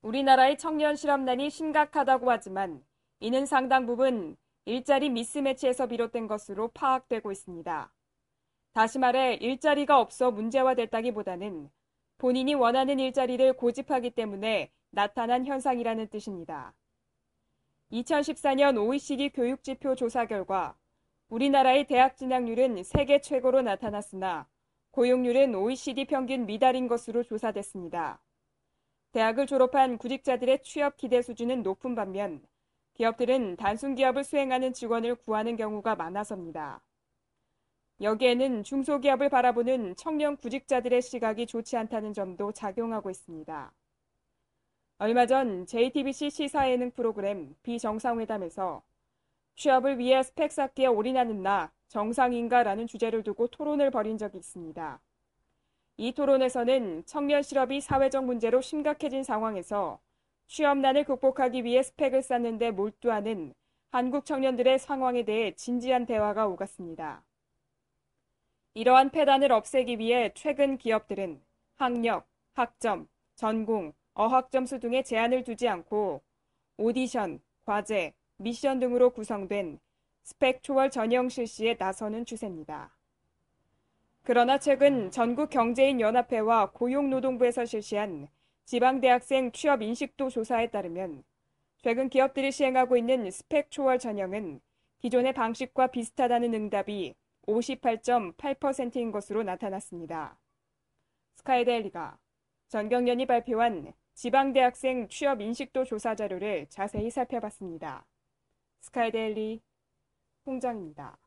우리나라의 청년 실업난이 심각하다고 하지만 이는 상당 부분 일자리 미스매치에서 비롯된 것으로 파악되고 있습니다. 다시 말해 일자리가 없어 문제화됐다기보다는 본인이 원하는 일자리를 고집하기 때문에 나타난 현상이라는 뜻입니다. 2014년 OECD 교육지표 조사 결과 우리나라의 대학 진학률은 세계 최고로 나타났으나 고용률은 OECD 평균 미달인 것으로 조사됐습니다. 대학을 졸업한 구직자들의 취업 기대 수준은 높은 반면 기업들은 단순 기업을 수행하는 직원을 구하는 경우가 많아서입니다. 여기에는 중소기업을 바라보는 청년 구직자들의 시각이 좋지 않다는 점도 작용하고 있습니다. 얼마 전 JTBC 시사예능 프로그램 비정상회담에서 취업을 위해 스펙 쌓기에 올인하는 나 정상인가라는 주제를 두고 토론을 벌인 적이 있습니다. 이 토론에서는 청년 실업이 사회적 문제로 심각해진 상황에서 취업난을 극복하기 위해 스펙을 쌓는 데 몰두하는 한국 청년들의 상황에 대해 진지한 대화가 오갔습니다. 이러한 폐단을 없애기 위해 최근 기업들은 학력, 학점, 전공, 어학점수 등에 제한을 두지 않고 오디션, 과제, 미션 등으로 구성된 스펙 초월 전형 실시에 나서는 추세입니다. 그러나 최근 전국경제인연합회와 고용노동부에서 실시한 지방대학생 취업 인식도 조사에 따르면 최근 기업들이 시행하고 있는 스펙 초월 전형은 기존의 방식과 비슷하다는 응답이 58.8%인 것으로 나타났습니다. 스카이데일리가 전경련이 발표한 지방대학생 취업 인식도 조사 자료를 자세히 살펴봤습니다. 스카이데일리 홍정입니다.